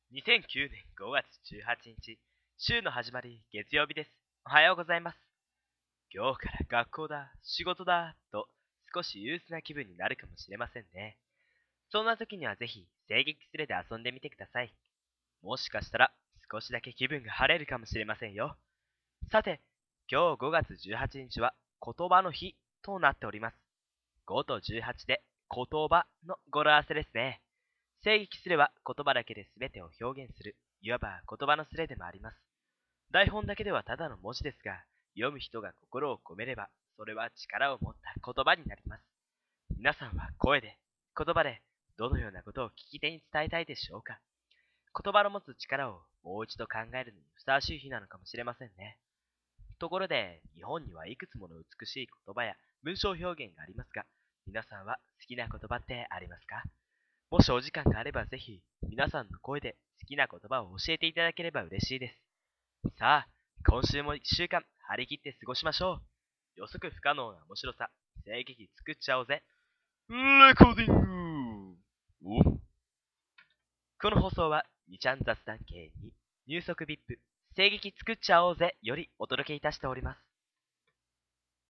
2009年5月18日、週の始まり、月曜日です。おはようございます。今日から学校だ、仕事だ、と少し憂鬱な気分になるかもしれませんね。そんな時にはぜひ、声劇スレで遊んでみてください。もしかしたら、少しだけ気分が晴れるかもしれませんよ。さて、今日5月18日は言葉の日となっております。5と18で言葉の語呂合わせですね。声劇すれば言葉だけで全てを表現する、いわば言葉のスレでもあります。台本だけではただの文字ですが、読む人が心を込めれば、それは力を持った言葉になります。皆さんは声で、言葉で、どのようなことを聞き手に伝えたいでしょうか。言葉の持つ力をもう一度考えるのにふさわしい日なのかもしれませんね。ところで、日本にはいくつもの美しい言葉や文章表現がありますが、皆さんは好きな言葉ってありますか？もしお時間があればぜひ、皆さんの声で好きな言葉を教えていただければ嬉しいです。さあ、今週も1週間、張り切って過ごしましょう。予測不可能な面白さ、声劇作っちゃおうぜ。レコーディングこの放送は、2ちゃん雑談系に、入足 VIP、声劇作っちゃおうぜよりお届けいたしております。